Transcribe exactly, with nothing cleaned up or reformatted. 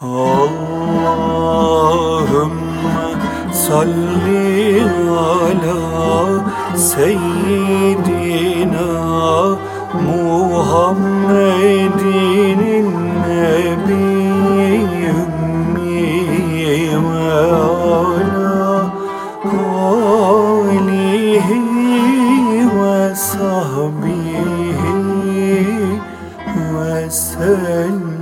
Allahümme salli ala seyyidina Muhammedin nebiyyi ümmi ve ala alihi ve sahbihi ve sellem.